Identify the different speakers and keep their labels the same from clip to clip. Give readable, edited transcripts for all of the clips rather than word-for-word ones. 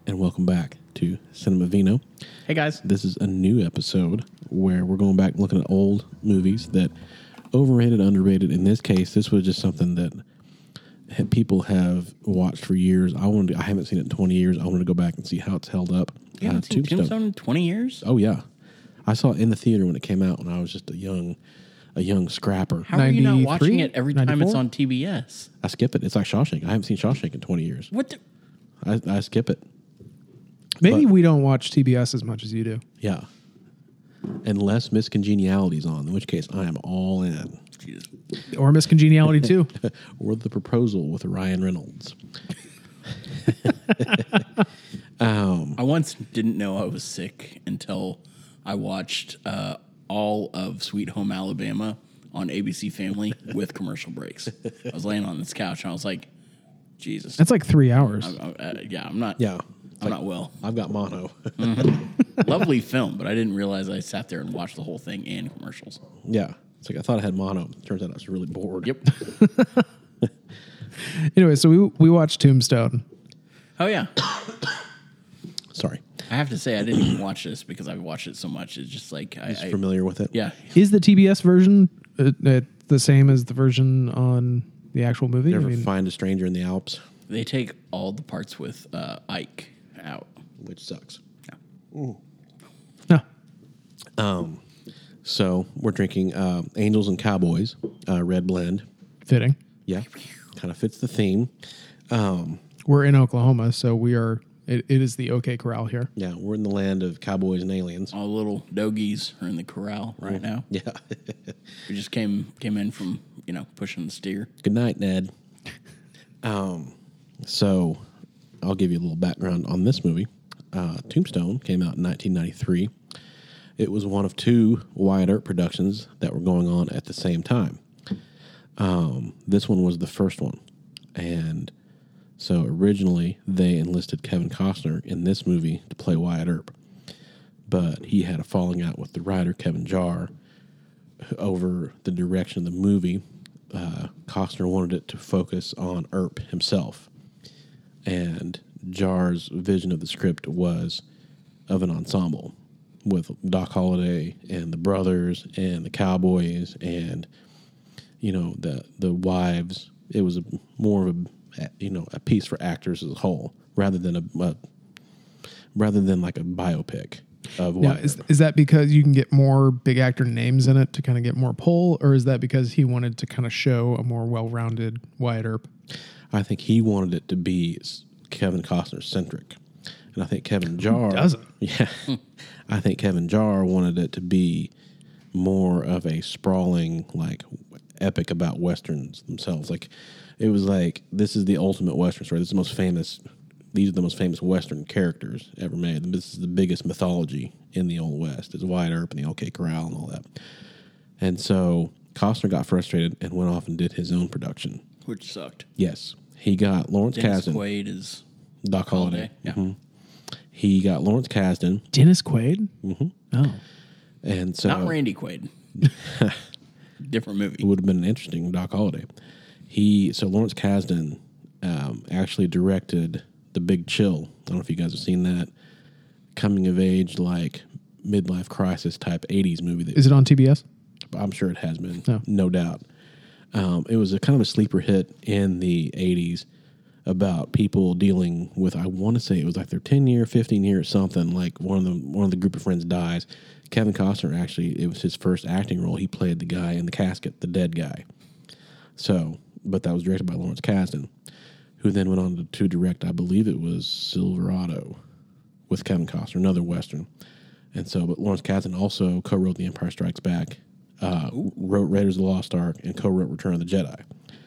Speaker 1: and welcome back to Cinema Vino.
Speaker 2: Hey, guys.
Speaker 1: This is a new episode where we're going back and looking at old movies that overrated, underrated. In this case, this was just something that people have watched for years. I haven't seen it in 20 years. I wanted to go back and see how it's held up.
Speaker 2: You haven't seen Tombstone in 20 years?
Speaker 1: Oh, yeah. I saw it in the theater when it came out when I was just a young scrapper.
Speaker 2: How are you not
Speaker 3: 93?
Speaker 2: watching it every time
Speaker 3: 94?
Speaker 2: it's on TBS?
Speaker 1: I skip it. It's like Shawshank. I haven't seen Shawshank in 20 years.
Speaker 2: What the?
Speaker 1: I skip it.
Speaker 3: Maybe
Speaker 1: But-
Speaker 3: we don't watch TBS as much as you do.
Speaker 1: Yeah. Unless Miss Congeniality's on, in which case I am all in.
Speaker 2: Jesus.
Speaker 3: Or Miss Congeniality, too.
Speaker 1: Or The Proposal with Ryan Reynolds.
Speaker 2: I once didn't know I was sick until I watched all of Sweet Home Alabama on ABC Family with commercial breaks. I was laying on this couch and I was like, Jesus.
Speaker 3: That's like 3 hours.
Speaker 2: I'm not.
Speaker 1: Yeah.
Speaker 2: I'm not well.
Speaker 1: I've got mono.
Speaker 2: Lovely film, but I didn't realize I sat there and watched the whole thing and commercials.
Speaker 1: Yeah. It's like I thought I had mono. Turns out I was really bored.
Speaker 2: Yep.
Speaker 3: Anyway, so we watched Tombstone.
Speaker 2: Oh, yeah.
Speaker 1: Sorry.
Speaker 2: I have to say, I didn't even watch this because I've watched it so much. It's just like,
Speaker 1: Just familiar with it?
Speaker 2: yeah.
Speaker 3: Is the TBS version the same as the version on the actual movie?
Speaker 1: Never find a stranger in the Alps,
Speaker 2: They take all the parts with Ike out.
Speaker 1: which sucks.
Speaker 3: no.
Speaker 1: So we're drinking Angels and Cowboys, red blend.
Speaker 3: Fitting.
Speaker 1: Yeah. Kind of fits the theme.
Speaker 3: We're in Oklahoma, so we are. It is the OK Corral here.
Speaker 1: Yeah. We're in the land of cowboys and aliens.
Speaker 2: All the little doggies are in the corral right now.
Speaker 1: Yeah.
Speaker 2: We just came in from, pushing the steer.
Speaker 1: Good night, Ned. So I'll give you a little background on this movie. Tombstone came out in 1993. It was one of two Wyatt Earp productions that were going on at the same time. This one was the first one. And so originally they enlisted Kevin Costner in this movie to play Wyatt Earp. But he had a falling out with the writer, Kevin Jarre, over the direction of the movie. Costner wanted it to focus on Earp himself. And Jarre's vision of the script was of an ensemble with Doc Holliday and the brothers and the cowboys and, the wives. It was more of a piece for actors as a whole rather than like a biopic of
Speaker 3: Now,
Speaker 1: Wyatt Earp.
Speaker 3: is that because you can get more big actor names in it to kind of get more pull, or is that because he wanted to kind of show a more well-rounded Wyatt Earp?
Speaker 1: I think he wanted it to be Kevin Costner centric, and I think Kevin Jarre
Speaker 3: doesn't?
Speaker 1: Yeah, I think Kevin Jarre wanted it to be more of a sprawling, like epic about westerns themselves. Like it was like this is the ultimate western story. This is the most famous. These are the most famous western characters ever made. This is the biggest mythology in the Old West. It's Wyatt Earp and the OK Corral and all that. And so Costner got frustrated and went off and did his own production.
Speaker 2: Which sucked.
Speaker 1: Yes. He got Lawrence
Speaker 2: Dennis
Speaker 1: Kasdan.
Speaker 2: Quaid is
Speaker 1: Doc Holliday.
Speaker 2: Yeah.
Speaker 1: Mhm. He got Lawrence Kasdan.
Speaker 3: Dennis Quaid? Mm-hmm. Oh.
Speaker 1: And so
Speaker 2: Not Randy Quaid. Different movie.
Speaker 1: it would have been an interesting Doc Holliday. So Lawrence Kasdan actually directed The Big Chill. I don't know if you guys have seen that. Coming of age, like midlife crisis type 80s movie.
Speaker 3: Is it on TBS?
Speaker 1: I'm sure it has been,
Speaker 3: Oh.
Speaker 1: no doubt. It was a kind of a sleeper hit in the 80s about people dealing with, I want to say it was like their 10 year, 15 year or something, like one of the group of friends dies. Kevin Costner, actually, it was his first acting role. He played the guy in the casket, the dead guy. So, but that was directed by Lawrence Kasdan, who then went on to direct, I believe it was Silverado with Kevin Costner, another Western. And so, but Lawrence Kasdan also co-wrote The Empire Strikes Back, wrote Raiders of the Lost Ark, and co-wrote Return of the Jedi.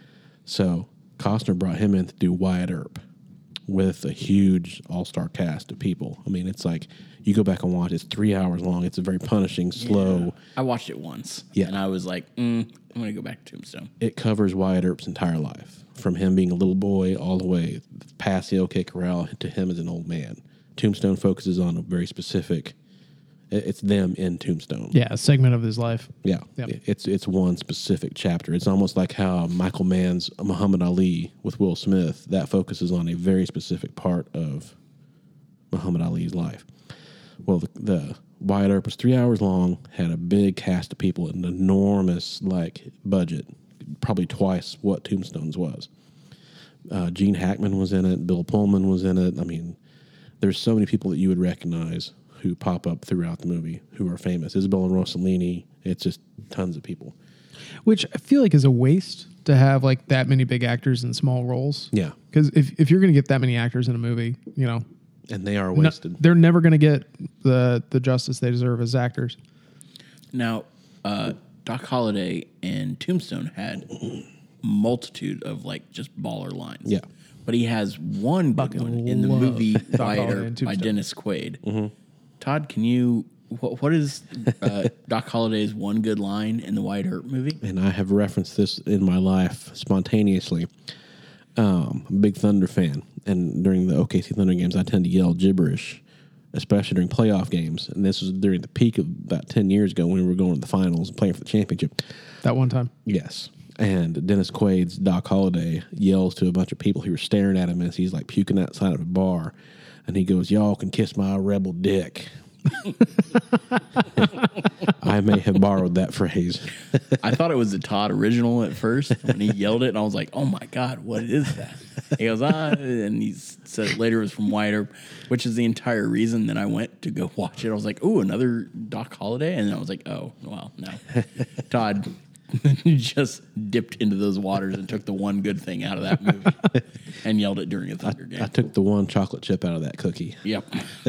Speaker 1: So Costner brought him in to do Wyatt Earp with a huge all-star cast of people. I mean, it's like, you go back and watch, it's 3 hours long. It's a very punishing, slow.
Speaker 2: I watched it once.
Speaker 1: Yeah.
Speaker 2: And I was like, I'm going to go back to Tombstone.
Speaker 1: It covers Wyatt Earp's entire life, from him being a little boy all the way past the OK Corral to him as an old man. Tombstone focuses on a very specific, it's them in Tombstone.
Speaker 3: Yeah, a segment of his life.
Speaker 1: Yeah,
Speaker 3: Yep.
Speaker 1: It's one specific chapter. It's almost like how Michael Mann's Muhammad Ali with Will Smith, that focuses on a very specific part of Muhammad Ali's life. Well, the Wyatt Earp was 3 hours long, had a big cast of people, an enormous budget, probably twice what Tombstone's was. Gene Hackman was in it. Bill Pullman was in it. I mean, there's so many people that you would recognize who pop up throughout the movie who are famous. Isabella Rossellini. It's just tons of people.
Speaker 3: Which I feel like is a waste to have like that many big actors in small roles.
Speaker 1: Yeah.
Speaker 3: Because if you're going to get that many actors in a movie, you know,
Speaker 1: and they are wasted.
Speaker 3: they're never going to get the justice they deserve as actors.
Speaker 2: Now, Doc Holliday and Tombstone had multitude of like just baller lines.
Speaker 1: Yeah.
Speaker 2: But he has one good one in the
Speaker 3: love
Speaker 2: movie
Speaker 3: Doc
Speaker 2: Wyatt
Speaker 3: Holliday
Speaker 2: Earp
Speaker 3: and
Speaker 2: by
Speaker 3: Tombstone.
Speaker 2: Dennis Quaid. Todd, can you... What is Doc Holliday's one good line in the Wyatt Earp movie?
Speaker 1: And I have referenced this in my life spontaneously. Big Thunder fan. And during the OKC Thunder games, I tend to yell gibberish, especially during playoff games. And this was during the peak of about 10 years ago when we were going to the finals and playing for the championship.
Speaker 3: That one time.
Speaker 1: Yes. And Dennis Quaid's Doc Holliday yells to a bunch of people who were staring at him as he's like puking outside of a bar. And he goes, "Y'all can kiss my rebel dick." I may have borrowed that phrase.
Speaker 2: I thought it was the Todd original at first when he yelled it, and I was like, "Oh my God, what is that?" He goes, and he said it later it was from Wyatt Earp, which is the entire reason that I went to go watch it. I was like, "Oh, another Doc Holliday," and then I was like, "Oh, well, no." Todd just dipped into those waters and took the one good thing out of that movie and yelled it during a Thunder game.
Speaker 1: I took the one chocolate chip out of that cookie.
Speaker 2: Yep.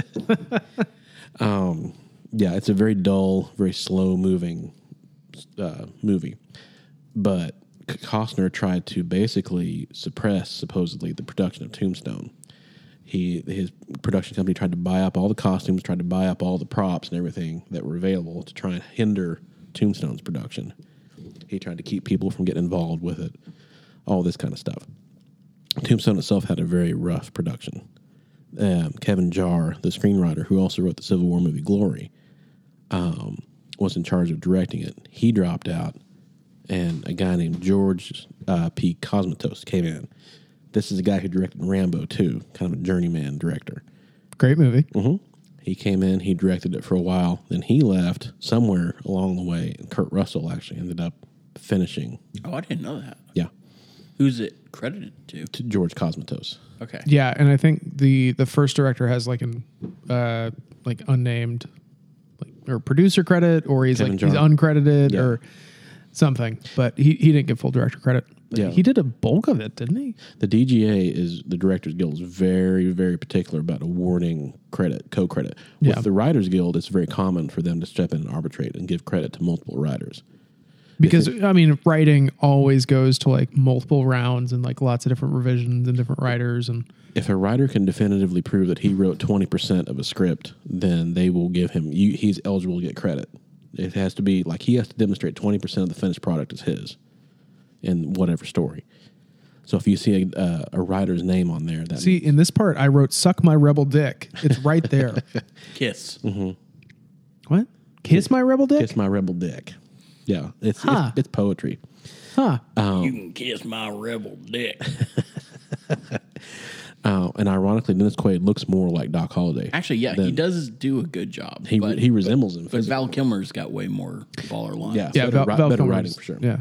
Speaker 1: Yeah, it's a very dull, very slow-moving movie. But Costner tried to basically suppress, supposedly, the production of Tombstone. His production company tried to buy up all the costumes, tried to buy up all the props and everything that were available to try and hinder Tombstone's production. He tried to keep people from getting involved with it, all this kind of stuff. Tombstone itself had a very rough production. Kevin Jarre, the screenwriter who also wrote the Civil War movie Glory, was in charge of directing it. He dropped out, and a guy named George P. Cosmatos came in. This is a guy who directed Rambo 2, kind of a journeyman director.
Speaker 3: Great movie.
Speaker 1: He came in, he directed it for a while, then he left somewhere along the way, and Kurt Russell actually ended up finishing.
Speaker 2: Oh, I didn't know that.
Speaker 1: Yeah,
Speaker 2: Who's it credited to?
Speaker 1: to George Cosmatos.
Speaker 2: Okay.
Speaker 3: Yeah, and I think the first director has like an unnamed or producer credit, or he's
Speaker 1: Kevin
Speaker 3: like he's
Speaker 1: Jarre.
Speaker 3: uncredited
Speaker 1: Yeah.
Speaker 3: or something. But he didn't get full director credit. But
Speaker 1: Yeah.
Speaker 3: he did a bulk of it, didn't he?
Speaker 1: The DGA is the Directors Guild is very, very particular about awarding co-credit.
Speaker 3: Yeah.
Speaker 1: With the Writers Guild, it's very common for them to step in and arbitrate and give credit to multiple writers.
Speaker 3: Because I mean, writing always goes to like multiple rounds and like lots of different revisions and different writers. And
Speaker 1: If a writer can definitively prove that he wrote 20% of a script, then they will give him, he's eligible to get credit. It has to be like he has to demonstrate 20% of the finished product is his in whatever story. So if you see a writer's name on there, that
Speaker 3: see, in this part, I wrote "suck my rebel dick." It's right there.
Speaker 2: Kiss.
Speaker 3: What? Kiss my rebel dick?
Speaker 1: Kiss my rebel dick. Yeah, it's poetry.
Speaker 3: Huh.
Speaker 2: You can kiss my rebel dick.
Speaker 1: And ironically, Dennis Quaid looks more like Doc Holliday.
Speaker 2: Actually, yeah, he does do a good job.
Speaker 1: He resembles him.
Speaker 2: But
Speaker 1: physically.
Speaker 2: Val Kilmer's got way more baller lines.
Speaker 1: Yeah.
Speaker 3: Yeah,
Speaker 1: better,
Speaker 3: Val
Speaker 1: better
Speaker 3: Kilmer's-
Speaker 1: writing for sure.
Speaker 3: Yeah.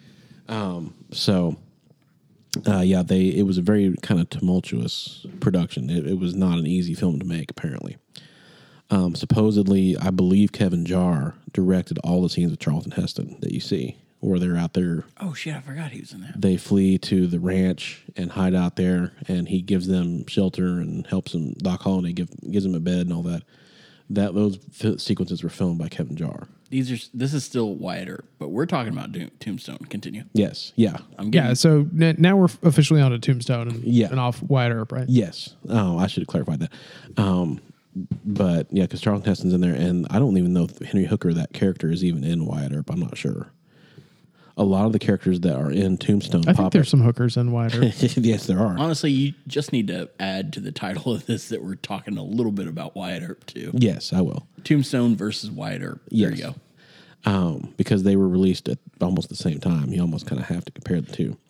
Speaker 1: It was a very kind of tumultuous production. It was not an easy film to make, apparently. Supposedly, I believe Kevin Jarre directed all the scenes with Charlton Heston that you see, where they're out there.
Speaker 2: Oh, shit, I forgot he was in that.
Speaker 1: They flee to the ranch and hide out there, and he gives them shelter and helps them. Doc Holliday gives them a bed and all that. Those sequences were filmed by Kevin Jarre.
Speaker 2: This is still Wyatt Earp, but we're talking about Tombstone. Continue.
Speaker 1: Yes. Yeah.
Speaker 2: I'm getting
Speaker 3: Yeah. So now we're officially on to Tombstone and,
Speaker 1: Yeah.
Speaker 3: and off Wyatt Earp, right?
Speaker 1: Yes. Oh, I should have clarified that. But yeah, because Charlton Heston's in there, and I don't even know if Henry Hooker, that character, is even in Wyatt Earp. I'm not sure. A lot of the characters that are in Tombstone
Speaker 3: I think
Speaker 1: pop
Speaker 3: there's some hookers in Wyatt Earp.
Speaker 1: Yes, there are.
Speaker 2: Honestly, you just need to add to the title of this that we're talking a little bit about Wyatt Earp too.
Speaker 1: Yes, I will.
Speaker 2: Tombstone versus Wyatt Earp. There you go.
Speaker 1: Because they were released at almost the same time. You almost kind of have to compare the two.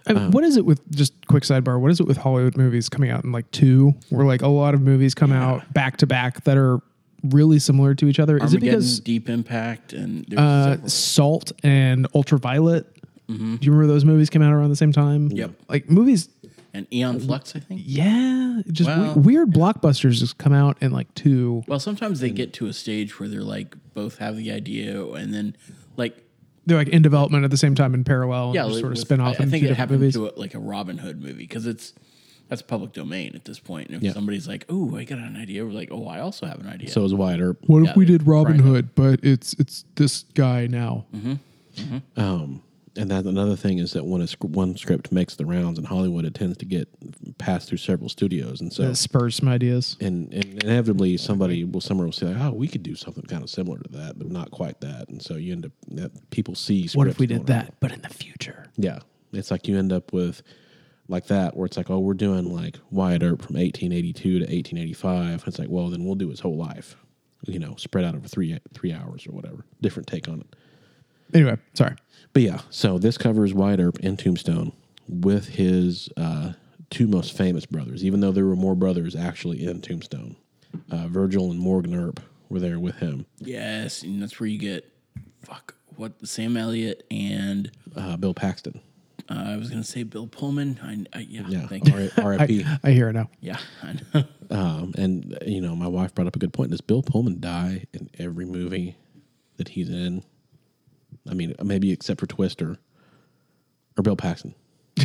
Speaker 3: I mean, what is it with, just quick sidebar, what is it with Hollywood movies coming out in like 2, where like a lot of movies come out back to back that are really similar to each other? Is it because
Speaker 2: Deep Impact and
Speaker 3: Salt and Ultraviolet? Do you remember those movies came out around the same time?
Speaker 2: Yep.
Speaker 3: Like movies.
Speaker 2: and Eon Flux, I think.
Speaker 3: Yeah. Just
Speaker 2: Well-
Speaker 3: weird blockbusters just come out in like 2.
Speaker 2: Well, sometimes they get to a stage where they're like both have the idea, and then like
Speaker 3: They're like in development at the same time in parallel. And
Speaker 2: yeah,
Speaker 3: just
Speaker 2: like
Speaker 3: sort of
Speaker 2: with-
Speaker 3: spin off.
Speaker 2: I
Speaker 3: in
Speaker 2: think
Speaker 3: 2
Speaker 2: it
Speaker 3: different
Speaker 2: happened
Speaker 3: movies.
Speaker 2: to like a Robin Hood movie because that's public domain at this point. And if
Speaker 1: Yeah.
Speaker 2: somebody's like, "Oh, I got an idea," we're like, "Oh, I also have an idea."
Speaker 1: So is Wyatt Earp.
Speaker 3: What
Speaker 2: Yeah,
Speaker 3: if we did Robin
Speaker 2: right.
Speaker 3: Hood, but it's this guy now?
Speaker 1: And that another thing is that when one script makes the rounds in Hollywood, it tends to get passed through several studios, and so
Speaker 3: That spurs some ideas.
Speaker 1: and inevitably somebody will say, "Oh, we could do something kind of similar to that, but not quite that." And so you end up people see.
Speaker 3: What if
Speaker 1: scripts
Speaker 3: we
Speaker 1: going
Speaker 3: did that, but in the future?
Speaker 1: Yeah, it's like you end up with like that, where it's like, oh, we're doing like Wyatt Earp from 1882 to 1885. It's like, well, then we'll do his whole life, spread out over three hours or whatever. Different take on it.
Speaker 3: Anyway, sorry.
Speaker 1: But yeah, so this covers Wyatt Earp in Tombstone with his 2 most famous brothers, even though there were more brothers actually in Tombstone. Virgil and Morgan Earp were there with him.
Speaker 2: yes, and that's where you get Sam Elliott and
Speaker 1: Bill Paxton.
Speaker 2: I was gonna say Bill Pullman.
Speaker 1: Yeah,
Speaker 2: thank you.
Speaker 1: R.I.P.
Speaker 3: I hear it now.
Speaker 2: Yeah, I know.
Speaker 1: And my wife brought up a good point. Does Bill Pullman die in every movie that he's in? I mean, maybe except for Twister or Bill Paxton.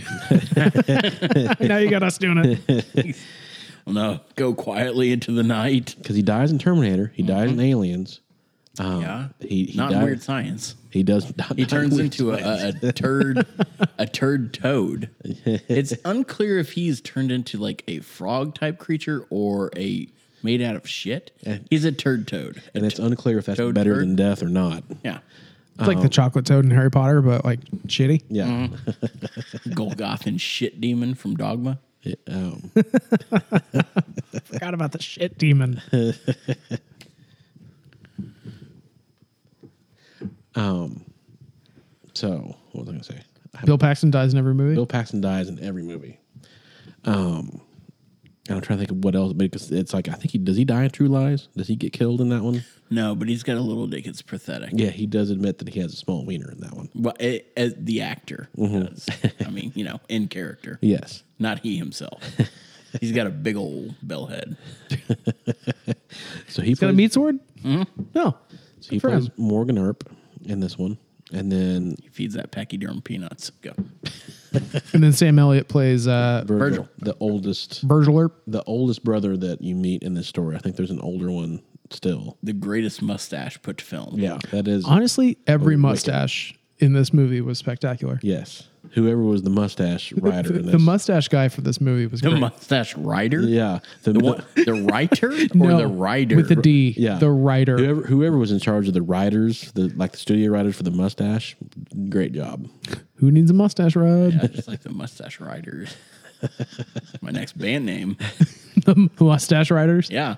Speaker 3: Now you got us doing it.
Speaker 2: Well, no, go quietly into the night.
Speaker 1: Because he dies in Terminator. He dies in Aliens.
Speaker 2: Yeah,
Speaker 1: He
Speaker 2: not in
Speaker 1: dies-
Speaker 2: Weird Science.
Speaker 1: He does.
Speaker 2: He turns into a turd toad. It's unclear if he's turned into like a frog type creature or a made out of shit. He's a turd toad.
Speaker 1: and it's unclear if that's
Speaker 2: Toad
Speaker 1: better
Speaker 2: turd?
Speaker 1: than death or not.
Speaker 2: Yeah,
Speaker 3: It's like the chocolate toad in Harry Potter, but like shitty.
Speaker 1: Yeah.
Speaker 2: Golgothan shit demon from Dogma.
Speaker 3: Forgot about the shit demon.
Speaker 1: So what was I going to say?
Speaker 3: Bill Paxton dies in every movie.
Speaker 1: Bill Paxton dies in every movie. And I'm trying to think of what else, because it's like, I think does he die in True Lies? Does he get killed in that one?
Speaker 2: No, but he's got a little dick. It's pathetic.
Speaker 1: Yeah, he does admit that he has a small wiener in that one.
Speaker 2: But as the actor does. I mean, in character,
Speaker 1: Yes.
Speaker 2: not he himself. He's got a big old bell head.
Speaker 1: So he
Speaker 3: Got a
Speaker 1: plays,
Speaker 3: meat sword? No.
Speaker 1: so he
Speaker 3: for
Speaker 1: plays
Speaker 3: him.
Speaker 1: Morgan Earp in this one. And then
Speaker 2: He feeds that pachyderm peanuts. Go.
Speaker 3: And then Sam Elliott plays
Speaker 1: Virgil, the oldest brother that you meet in this story. I think there's an older one still.
Speaker 2: The greatest mustache put to film.
Speaker 1: Yeah, that is.
Speaker 3: Honestly, every
Speaker 1: Wicked.
Speaker 3: mustache in this movie was spectacular.
Speaker 1: Yes. Whoever was the mustache rider in this.
Speaker 3: The mustache guy for this movie was
Speaker 2: The
Speaker 3: great.
Speaker 2: mustache rider?
Speaker 1: Yeah.
Speaker 2: The writer or
Speaker 3: No,
Speaker 2: the rider?
Speaker 3: with the D.
Speaker 1: Yeah.
Speaker 3: The writer.
Speaker 1: Whoever was in charge of the writers, the studio writers for the mustache, great job.
Speaker 3: Who needs a mustache ride?
Speaker 2: Yeah, just like the mustache riders. My next band name.
Speaker 3: The mustache riders.
Speaker 2: Yeah.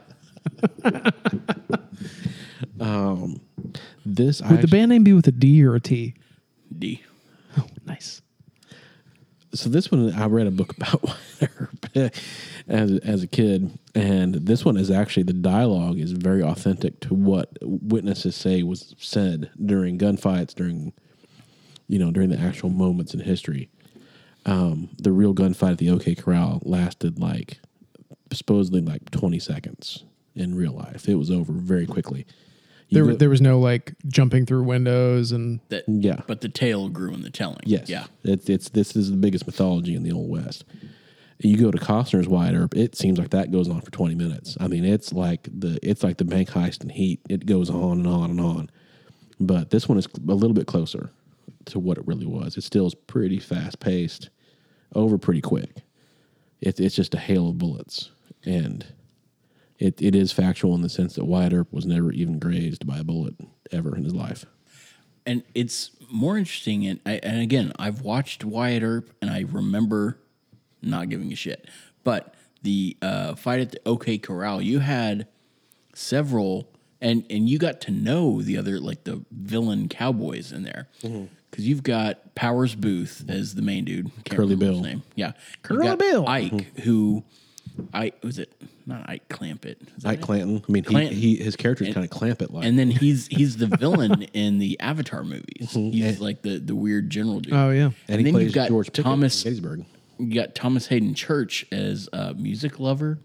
Speaker 1: This
Speaker 3: Would the band name be with a D or a T?
Speaker 2: D.
Speaker 3: Oh, nice.
Speaker 1: So this one, I read a book about Wyatt Earp as a kid, and this one is actually, the dialogue is very authentic to what witnesses say was said during gunfights, during the actual moments in history. The real gunfight at the OK Corral lasted supposedly 20 seconds in real life. It was over very quickly.
Speaker 3: There was no like jumping through windows and
Speaker 1: Yeah.
Speaker 2: But the tale grew in the telling.
Speaker 1: Yes.
Speaker 2: Yeah.
Speaker 1: This is the biggest mythology in the Old West. You go to Costner's Wyatt Earp, it seems like that goes on for 20 minutes. I mean, it's like the bank heist in Heat. It goes on and on and on. But this one is a little bit closer to what it really was. It still is pretty fast paced, over pretty quick. It's just a hail of bullets. And it is factual in the sense that Wyatt Earp was never even grazed by a bullet ever in his life.
Speaker 2: And it's more interesting. And again, I've watched Wyatt Earp and I remember not giving a shit. But the fight at the OK Corral, you had several And you got to know the other, like the villain cowboys in there. Because you've got Powers Booth as the main dude. Can't
Speaker 1: Curly
Speaker 2: remember
Speaker 1: Bill.
Speaker 2: his name. Yeah.
Speaker 3: Curly Bill.
Speaker 2: Ike, who... was it not Ike Clampett? Is that
Speaker 1: Ike
Speaker 2: it?
Speaker 1: Clanton. I mean,
Speaker 2: Clanton.
Speaker 1: his character's kind of Clampett like.
Speaker 2: And then he's the villain in the Avatar movies. He's like the weird general dude.
Speaker 3: Oh, yeah.
Speaker 1: and he
Speaker 2: then
Speaker 1: plays
Speaker 2: you've got
Speaker 1: George Pickett
Speaker 2: Thomas-
Speaker 1: in Gettysburg.
Speaker 2: You got Thomas Hayden Church as a music lover.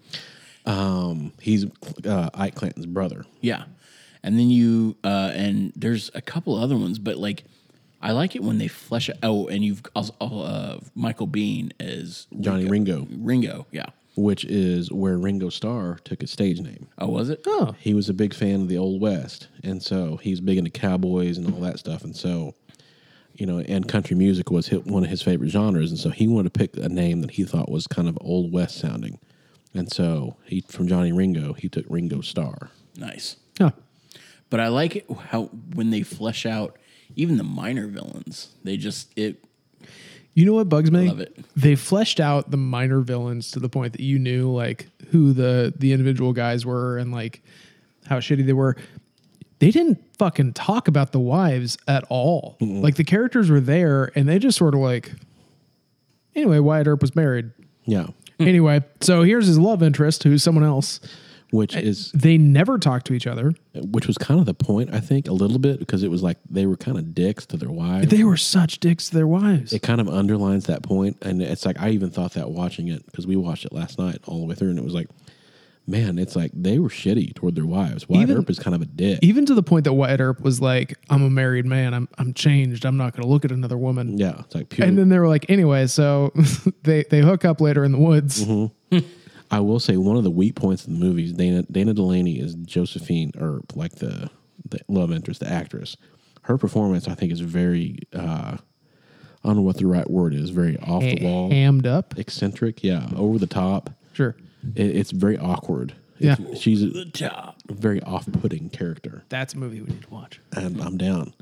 Speaker 1: He's Ike Clanton's brother.
Speaker 2: Yeah. And then you, and there's a couple other ones, but like, I like it when they flesh it. Oh, and you've also, Michael Biehn as
Speaker 1: Johnny Ringo,
Speaker 2: Ringo, yeah.
Speaker 1: which is where Ringo Starr took his stage name.
Speaker 2: Oh, was it?
Speaker 3: Oh,
Speaker 1: He was a big fan of the Old West, and so he's big into cowboys and all that stuff. And so, you know, and country music was one of his favorite genres, and so he wanted to pick a name that he thought was kind of Old West sounding. And so from Johnny Ringo, he took Ringo Starr.
Speaker 2: Nice.
Speaker 3: huh.
Speaker 2: But I like it how when they flesh out even the minor villains, they just,
Speaker 3: You know what bugs me?
Speaker 2: Love it.
Speaker 3: They fleshed out the minor villains to the point that you knew like who the individual guys were and like how shitty they were. They didn't fucking talk about the wives at all. Like the characters were there and they just sort of like, anyway, Wyatt Earp was married.
Speaker 1: Yeah,
Speaker 3: Anyway, so here's his love interest, who's someone else.
Speaker 1: which
Speaker 3: They never talked to each other.
Speaker 1: was kind of the point, I think, a little bit, because it was like they were kind of dicks to their wives.
Speaker 3: They were such dicks to their wives.
Speaker 1: It kind of underlines that point, and it's like I even thought that watching it, because we watched it last night all the way through, and it was like, man, it's like they were shitty toward their wives. Wyatt Earp is kind of a dick.
Speaker 3: Even to the point that Wyatt Earp was like, I'm a married man. I'm changed. I'm not going to look at another woman.
Speaker 1: Yeah, it's like pure.
Speaker 3: And then they were like, anyway, so they hook up later in the woods.
Speaker 1: I will say one of the weak points in the movies, Dana Delaney is Josephine Earp, like the love interest, the actress. Her performance, I think, is very, I don't know what the right word is, very off the wall.
Speaker 3: Hammed up.
Speaker 1: Eccentric, yeah, over the top.
Speaker 3: Sure.
Speaker 1: It's very awkward.
Speaker 3: Yeah.
Speaker 1: She's
Speaker 2: the
Speaker 1: a
Speaker 2: top.
Speaker 1: very off-putting character,
Speaker 3: That's a movie we need to watch.
Speaker 1: and I'm down.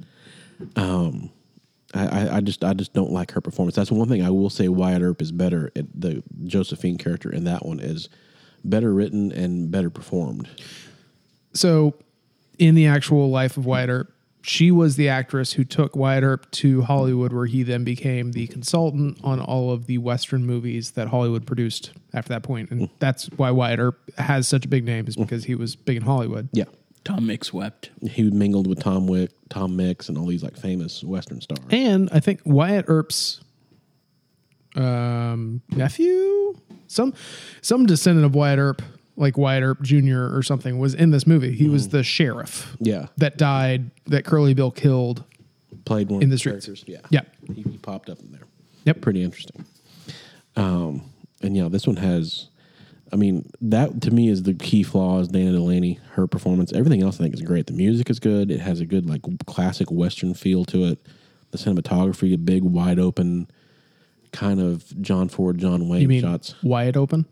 Speaker 1: I just don't like her performance. That's one thing I will say. Wyatt Earp is better. The Josephine character in that one is better written and better performed.
Speaker 3: So in the actual life of Wyatt Earp, she was the actress who took Wyatt Earp to Hollywood, where he then became the consultant on all of the Western movies that Hollywood produced after that point. And that's why Wyatt Earp has such a big name, is because he was big in Hollywood.
Speaker 1: Yeah,
Speaker 2: Tom Mix wept.
Speaker 1: he mingled with Tom Mix, and all these like famous Western stars.
Speaker 3: And I think Wyatt Earp's nephew, some descendant of Wyatt Earp, like Wyatt Earp Jr. or something, was in this movie. He was the sheriff
Speaker 1: Yeah,
Speaker 3: that died, that Curly Bill killed.
Speaker 1: played one
Speaker 3: In
Speaker 1: of
Speaker 3: the
Speaker 1: the
Speaker 3: streets.
Speaker 1: characters. Yeah,
Speaker 3: Yeah.
Speaker 1: he popped up in there.
Speaker 3: Yep.
Speaker 1: Pretty interesting. And yeah, this one has. I mean, that to me is the key flaw is Dana Delaney, her performance. Everything else I think is great. The music is good. It has a good like classic Western feel to it. The cinematography, a big, wide open, kind of John Ford, John Wayne
Speaker 3: You mean
Speaker 1: shots.
Speaker 3: Wyatt Open?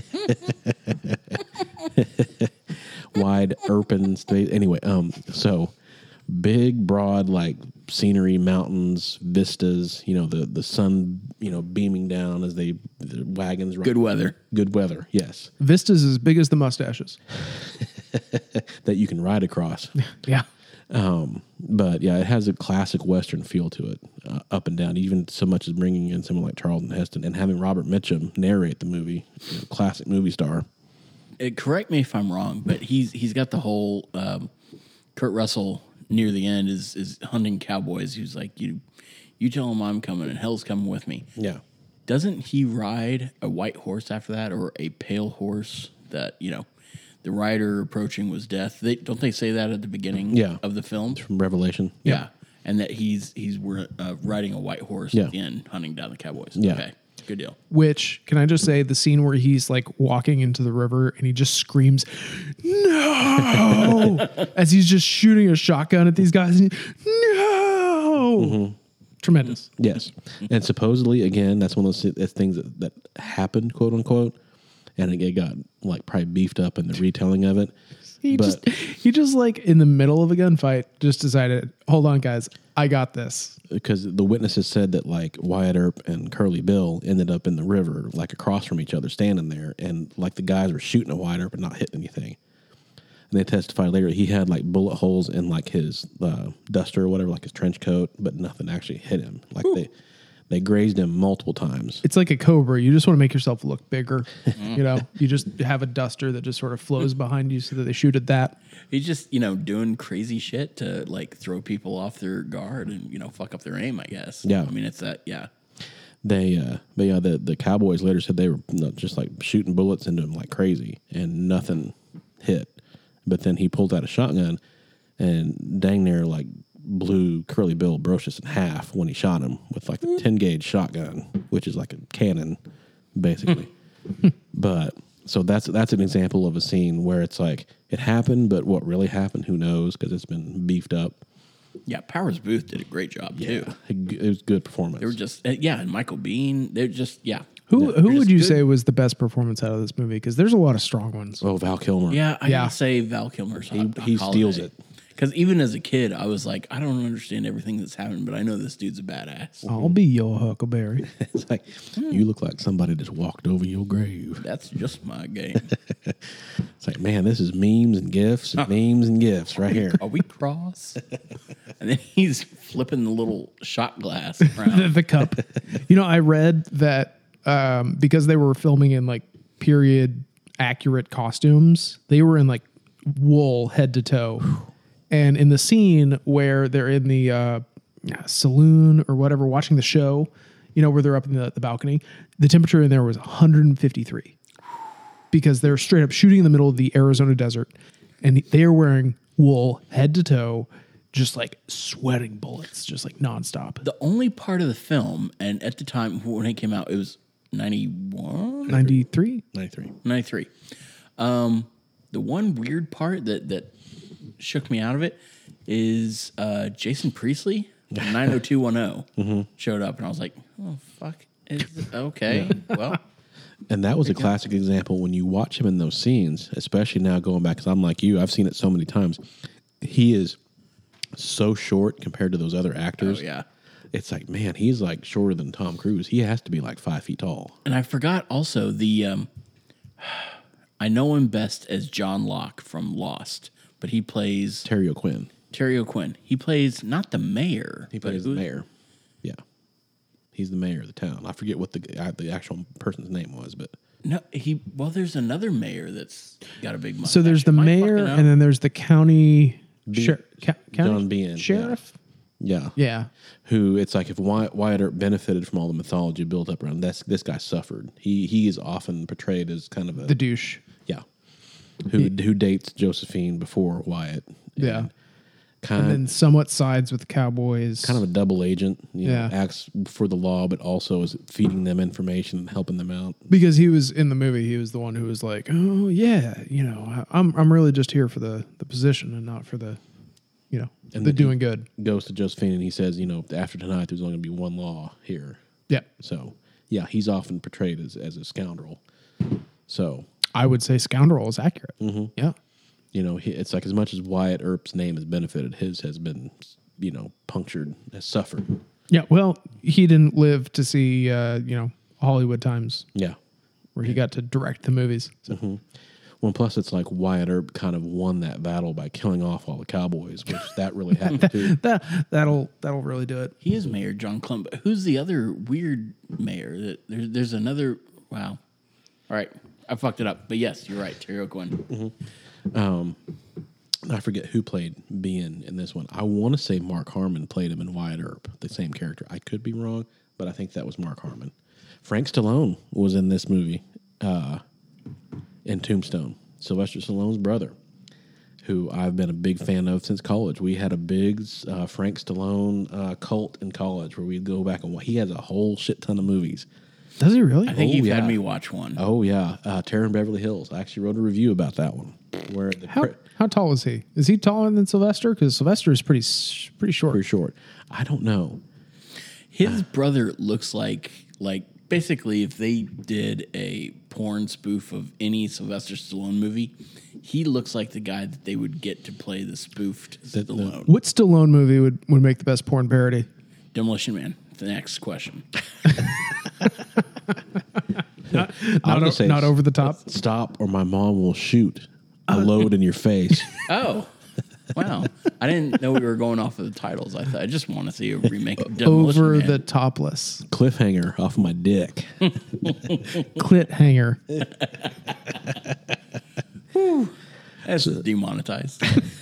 Speaker 1: Wide open space. Anyway, so big, broad, like scenery, mountains, vistas. You know, the sun, beaming down as the wagons.
Speaker 2: Good weather.
Speaker 1: Good weather. Yes,
Speaker 3: Vista's as big as the mustaches.
Speaker 1: that you can ride across.
Speaker 3: Yeah.
Speaker 1: But yeah, it has a classic Western feel to it, up and down. Even so much as bringing in someone like Charlton Heston and having Robert Mitchum narrate the movie, classic movie star.
Speaker 2: Correct me if I'm wrong, but he's got the whole Kurt Russell near the end is hunting cowboys. He's like, you tell him I'm coming and hell's coming with me.
Speaker 1: Yeah,
Speaker 2: Doesn't he ride a white horse after that, or a pale horse that the rider approaching was death? Don't they say that at the beginning of the film?
Speaker 1: from Revelation.
Speaker 2: Yeah. And that he's riding a white horse
Speaker 1: Yeah.
Speaker 2: at the end, hunting down the cowboys.
Speaker 1: Yeah.
Speaker 2: Okay, good deal.
Speaker 3: Which, can I just say, the scene where he's like walking into the river and he just screams, no, as he's just shooting a shotgun at these guys. And no. Tremendous.
Speaker 1: Yes, and supposedly again, that's one of those things that happened, quote unquote, and it got like probably beefed up in the retelling of it.
Speaker 3: He just like in the middle of a gunfight just decided, hold on, guys, I got this.
Speaker 1: Because the witnesses said that like Wyatt Earp and Curly Bill ended up in the river, like across from each other, standing there, and like the guys were shooting at Wyatt Earp and not hitting anything. And they testified later he had like bullet holes in like his duster or whatever, like his trench coat, but nothing actually hit him. Like they grazed him multiple times.
Speaker 3: It's like a cobra. You just want to make yourself look bigger. You know, you just have a duster that just sort of flows behind you so that they shoot at that.
Speaker 2: He's just, doing crazy shit to like throw people off their guard and, fuck up their aim, I guess.
Speaker 1: Yeah.
Speaker 2: I mean, it's that, yeah.
Speaker 1: The Cowboys later said they were just like shooting bullets into him like crazy and nothing hit. But then he pulled out a shotgun and dang near like blew Curly Bill Brocious in half when he shot him with like a 10 gauge shotgun, which is like a cannon, basically. But so that's an example of a scene where it's like it happened, but what really happened, who knows? Because it's been beefed up.
Speaker 2: Yeah, Powers Booth did a great job too.
Speaker 1: It was good performance.
Speaker 2: They were just and Michael Bean. They're just
Speaker 3: Who would you say was the best performance out of this movie? Because there's a lot of strong ones.
Speaker 1: Oh, Val Kilmer.
Speaker 2: Yeah, I gotta say Val Kilmer's
Speaker 1: he steals it.
Speaker 2: Because even as a kid, I was like, I don't understand everything that's happening, but I know this dude's a badass.
Speaker 3: I'll be your Huckleberry.
Speaker 1: It's like, you look like somebody just walked over your grave.
Speaker 2: That's just my game.
Speaker 1: It's like, man, this is memes and gifs and memes and gifs right here.
Speaker 2: Are we cross? And then he's flipping the little shot glass around.
Speaker 3: The cup. I read that because they were filming in like period accurate costumes, they were in like wool head to toe. And in the scene where they're in the saloon or whatever, watching the show, where they're up in the balcony, the temperature in there was 153 because they're straight up shooting in the middle of the Arizona desert. And they are wearing wool head to toe, just like sweating bullets, just like nonstop.
Speaker 2: The only part of the film, and at the time when it came out, it was 91?
Speaker 3: 93?
Speaker 2: 93. The one weird part that shook me out of it is Jason Priestley, 90210, showed up, and I was like, oh, fuck. Okay, well.
Speaker 1: And that was a classic example when you watch him in those scenes, especially now going back, because I'm like you, I've seen it so many times. He is so short compared to those other actors.
Speaker 2: Oh, yeah.
Speaker 1: It's like, man, he's like shorter than Tom Cruise. He has to be like 5 feet tall.
Speaker 2: And I forgot also I know him best as John Locke from Lost, but he plays
Speaker 1: Terry O'Quinn.
Speaker 2: He plays not the mayor.
Speaker 1: He plays the mayor. Yeah. He's the mayor of the town. I forget what the actual person's name was, but
Speaker 2: no, there's another mayor that's got a big mustache.
Speaker 3: So there's the mayor, and then there's the county
Speaker 1: John Bean
Speaker 3: sheriff.
Speaker 1: Yeah. Who it's like if Wyatt Earp benefited from all the mythology built up around this guy suffered. He is often portrayed as kind of
Speaker 3: the douche.
Speaker 1: Yeah. Who dates Josephine before Wyatt.
Speaker 3: And then somewhat sides with the Cowboys.
Speaker 1: Kind of a double agent, acts for the law, but also is feeding them information and helping them out.
Speaker 3: Because he was in the movie, he was the one who was like, "Oh yeah, I'm really just here for the position and not for the, and the doing good."
Speaker 1: Goes to Josephine and he says, after tonight, there's only going to be one law here.
Speaker 3: Yeah.
Speaker 1: So he's often portrayed as a scoundrel. So
Speaker 3: I would say scoundrel is accurate.
Speaker 1: Mm-hmm.
Speaker 3: Yeah.
Speaker 1: It's like as much as Wyatt Earp's name has benefited, his has been, punctured, has suffered.
Speaker 3: Yeah, well, he didn't live to see, Hollywood times.
Speaker 1: Yeah.
Speaker 3: Where he got to direct the movies. So.
Speaker 1: Mm-hmm. Well, plus it's like Wyatt Earp kind of won that battle by killing off all the Cowboys, which that really happened too.
Speaker 3: That'll really do it.
Speaker 2: He is Mayor John Clum, but who's the other weird mayor? There's another, wow. All right, I fucked it up, but yes, you're right, Terry O'Quinn.
Speaker 1: Mm-hmm. I forget who played Bean in this one. I want to say Mark Harmon played him in Wyatt Earp, the same character. I could be wrong, but I think that was Mark Harmon. Frank Stallone was in this movie in Tombstone. Sylvester Stallone's brother, who I've been a big fan of since college. We had a big Frank Stallone cult in college where we'd go back and he has a whole shit ton of movies.
Speaker 3: Does he really?
Speaker 2: I think you've had me watch one.
Speaker 1: Oh, yeah. Terror in Beverly Hills. I actually wrote a review about that one. Where
Speaker 3: how tall is he? Is he taller than Sylvester? Because Sylvester is pretty short.
Speaker 1: Pretty short. I don't know.
Speaker 2: His brother looks like basically if they did a porn spoof of any Sylvester Stallone movie, he looks like the guy that they would get to play the spoofed Stallone.
Speaker 3: What Stallone movie would make the best porn parody?
Speaker 2: Demolition Man. The next question.
Speaker 3: Not over the top.
Speaker 1: Stop or my mom will shoot load in your face.
Speaker 2: Oh, wow! I didn't know we were going off of the titles. I just want to see a remake of Demolition
Speaker 3: Over
Speaker 2: Man.
Speaker 3: the Topless.
Speaker 1: Cliffhanger off my dick.
Speaker 3: Clit hanger.
Speaker 2: That's demonetized.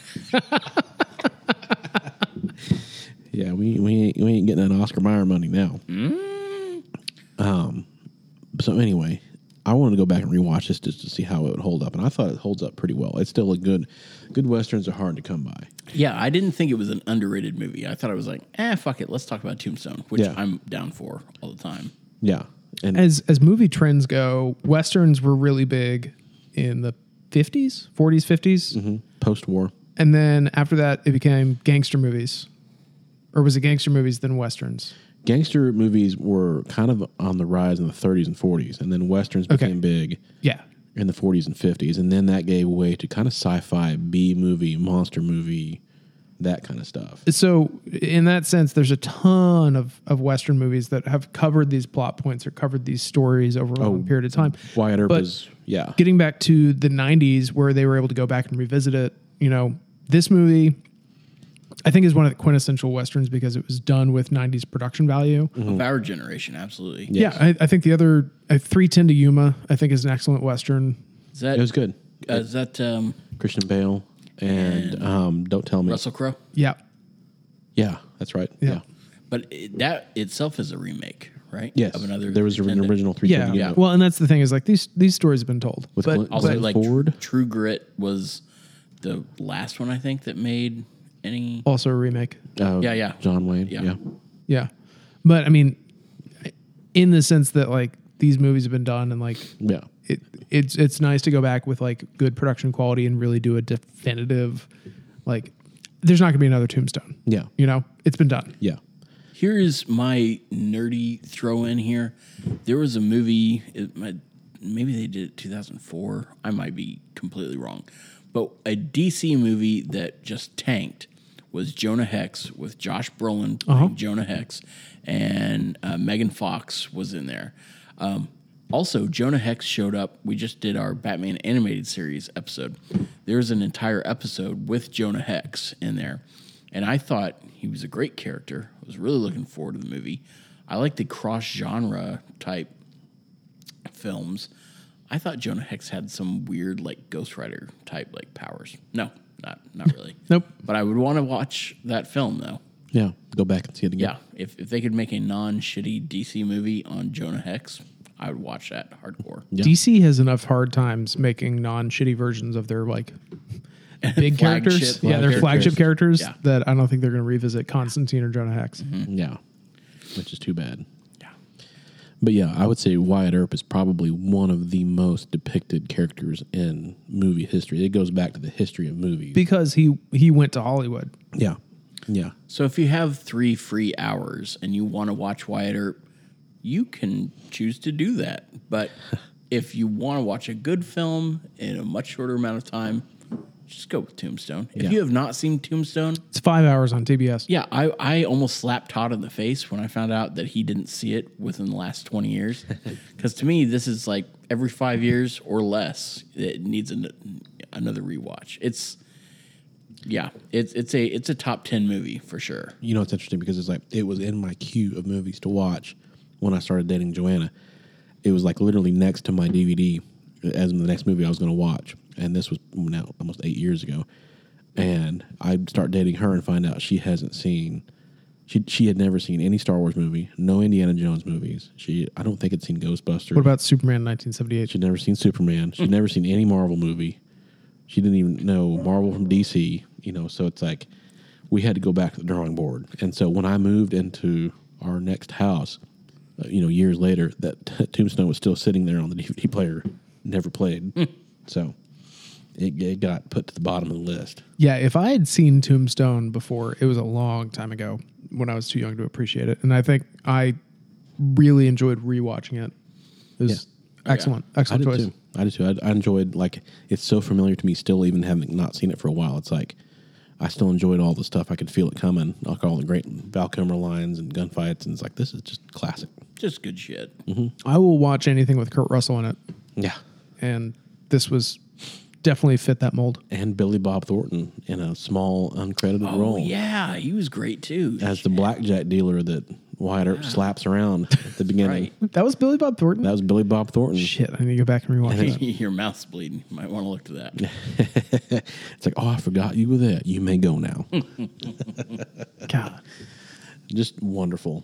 Speaker 1: Yeah, we ain't getting that Oscar Mayer money now. So anyway, I wanted to go back and rewatch this just to see how it would hold up, and I thought it holds up pretty well. It's still a good westerns are hard to come by.
Speaker 2: Yeah, I didn't think it was an underrated movie. I thought it was like, fuck it, let's talk about Tombstone, which
Speaker 1: Yeah.
Speaker 2: I'm down for all the time.
Speaker 1: Yeah, and
Speaker 3: As movie trends go, westerns were really big in the 50s, 40s, 50s.
Speaker 1: post-war.
Speaker 3: And then after that, it became gangster movies. Or was it gangster movies then westerns?
Speaker 1: Gangster movies were kind of on the rise in the 30s and 40s, and then westerns
Speaker 3: Okay.
Speaker 1: became big
Speaker 3: Yeah.
Speaker 1: in the 40s and 50s, and then that gave way to kind of sci-fi, B-movie, monster movie, that kind of stuff.
Speaker 3: So in that sense, there's a ton of Western movies that have covered these plot points or covered these stories over a long period of time.
Speaker 1: Wyatt Earp
Speaker 3: But
Speaker 1: is, yeah.
Speaker 3: getting back to the 90s where they were able to go back and revisit it, this movie I think is one of the quintessential Westerns because it was done with 90s production value.
Speaker 2: Of our generation, absolutely.
Speaker 1: Yes.
Speaker 3: Yeah, I think the other 310 to Yuma, I think is an excellent Western.
Speaker 2: Is that
Speaker 1: It was good.
Speaker 2: Is that
Speaker 1: Christian Bale and Don't Tell Me.
Speaker 2: Russell Crowe?
Speaker 3: Yeah.
Speaker 1: Yeah, that's right.
Speaker 3: Yeah.
Speaker 1: Yeah.
Speaker 2: But that itself is a remake, right?
Speaker 1: Yes.
Speaker 2: Of another.
Speaker 1: There was an
Speaker 2: 310.
Speaker 1: original 3
Speaker 3: Yeah. Well, and that's the thing is like these stories have been told.
Speaker 1: With
Speaker 3: But
Speaker 1: Clint-
Speaker 2: Also,
Speaker 1: Clint
Speaker 2: like
Speaker 1: Ford.
Speaker 2: True Grit was the last one I think that made any.
Speaker 3: also a remake.
Speaker 2: Yeah.
Speaker 1: John Wayne.
Speaker 2: Yeah.
Speaker 1: Yeah.
Speaker 3: Yeah. But I mean, in the sense that like these movies have been done and like
Speaker 1: Yeah.
Speaker 3: it's nice to go back with like good production quality and really do a definitive like there's not going to be another Tombstone.
Speaker 1: Yeah.
Speaker 3: It's been done.
Speaker 1: Yeah.
Speaker 2: Here is my nerdy throw in here. There was a movie, maybe they did it 2004. I might be completely wrong. But a DC movie that just tanked was Jonah Hex with Josh Brolin playing Jonah Hex, and Megan Fox was in there. Also, Jonah Hex showed up. We just did our Batman animated series episode. There's an entire episode with Jonah Hex in there. And I thought he was a great character. I was really looking forward to the movie. I like the cross-genre type films. I thought Jonah Hex had some weird, like, Ghost Rider type, like, powers. No, not really.
Speaker 3: Nope.
Speaker 2: But I would want to watch that film, though.
Speaker 1: Yeah. Go back and see it again.
Speaker 2: Yeah, if they could make a non-shitty DC movie on Jonah Hex, I would watch that hardcore.
Speaker 1: Yeah.
Speaker 3: DC has enough hard times making non-shitty versions of their like big characters. Yeah, their flagship characters
Speaker 2: Yeah.
Speaker 3: that I don't think they're going to revisit Constantine or Jonah Hex.
Speaker 1: Yeah. Which is too bad.
Speaker 2: Yeah.
Speaker 1: But yeah, I would say Wyatt Earp is probably one of the most depicted characters in movie history. It goes back to the history of movies.
Speaker 3: Because he went to Hollywood.
Speaker 1: Yeah. Yeah.
Speaker 2: So if you have 3 free hours and you want to watch Wyatt Earp, you can choose to do that. But if you want to watch a good film in a much shorter amount of time, just go with Tombstone. If you have not seen Tombstone,
Speaker 3: It's 5 hours on TBS.
Speaker 2: yeah, I almost slapped Todd in the face when I found out that he didn't see it within the last 20 years. Because to me, this is like every 5 years or less, it needs another rewatch. It's a top 10 movie for sure.
Speaker 1: You know, it's interesting because it's like it was in my queue of movies to watch when I started dating Joanna. It was like literally next to my DVD as the next movie I was going to watch. And this was now almost 8 years ago. And I'd start dating her and find out she hasn't seen, she had never seen any Star Wars movie, no Indiana Jones movies. I don't think had seen Ghostbusters.
Speaker 3: What about Superman 1978?
Speaker 1: She'd never seen Superman. She'd never seen any Marvel movie. She didn't even know Marvel from DC, so it's like we had to go back to the drawing board. And so when I moved into our next house, years later, that Tombstone was still sitting there on the DVD player, never played. So it got put to the bottom of the list.
Speaker 3: Yeah, if I had seen Tombstone before, it was a long time ago when I was too young to appreciate it. And I think I really enjoyed rewatching it. It was excellent. Excellent choice.
Speaker 1: I did too. I enjoyed, like, it's so familiar to me still, even having not seen it for a while. It's like, I still enjoyed all the stuff. I could feel it coming. Like all the great Val Kilmer lines and gunfights. And it's like, this is just classic.
Speaker 2: Just good shit.
Speaker 3: I will watch anything with Kurt Russell in it.
Speaker 1: Yeah.
Speaker 3: And this was definitely fit that mold.
Speaker 1: And Billy Bob Thornton in a small uncredited
Speaker 2: Oh
Speaker 1: role
Speaker 2: yeah, he was great too.
Speaker 1: as the blackjack dealer that Wyatt Earp slaps around at the beginning.
Speaker 2: Right.
Speaker 3: That was Billy Bob Thornton?
Speaker 1: That was Billy Bob Thornton.
Speaker 3: Shit, I need to go back and rewatch that.
Speaker 2: Your mouth's bleeding. You might want to look to that.
Speaker 1: It's like, oh, I forgot you were there. You may go now.
Speaker 3: God.
Speaker 1: Just wonderful.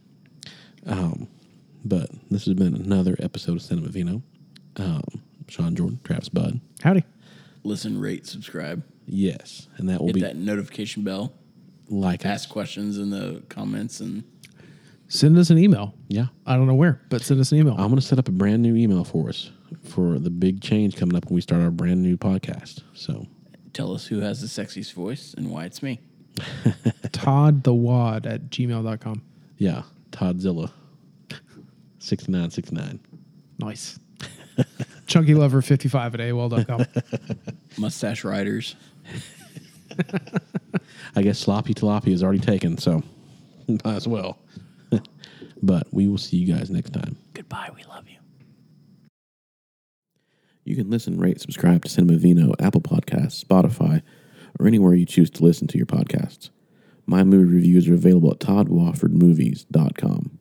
Speaker 1: But this has been another episode of Cinema Vino. Sean Jordan, Travis Budd.
Speaker 3: Howdy.
Speaker 2: Listen, rate, subscribe.
Speaker 1: Yes, and that will
Speaker 2: Hit
Speaker 1: be
Speaker 2: that notification bell.
Speaker 1: like
Speaker 2: Ask
Speaker 1: us.
Speaker 2: questions in the comments and
Speaker 3: Send us an email.
Speaker 1: Yeah.
Speaker 3: I don't know where, but send us an email.
Speaker 1: I'm going to set up a brand new email for us for the big change coming up when we start our brand new podcast. So
Speaker 2: tell us who has the sexiest voice and why it's me.
Speaker 3: ToddTheWad@gmail.com.
Speaker 1: yeah, Toddzilla 6969.
Speaker 3: Nice. Chunky Lover 55 at AOL.com.
Speaker 2: Mustache Riders.
Speaker 1: I guess Sloppy Tilapia is already taken, so might as well. But we will see you guys next time.
Speaker 2: Goodbye. We love you.
Speaker 1: You can listen, rate, subscribe to Cinema Vino, Apple Podcasts, Spotify, or anywhere you choose to listen to your podcasts. My movie reviews are available at toddwoffordmovies.com.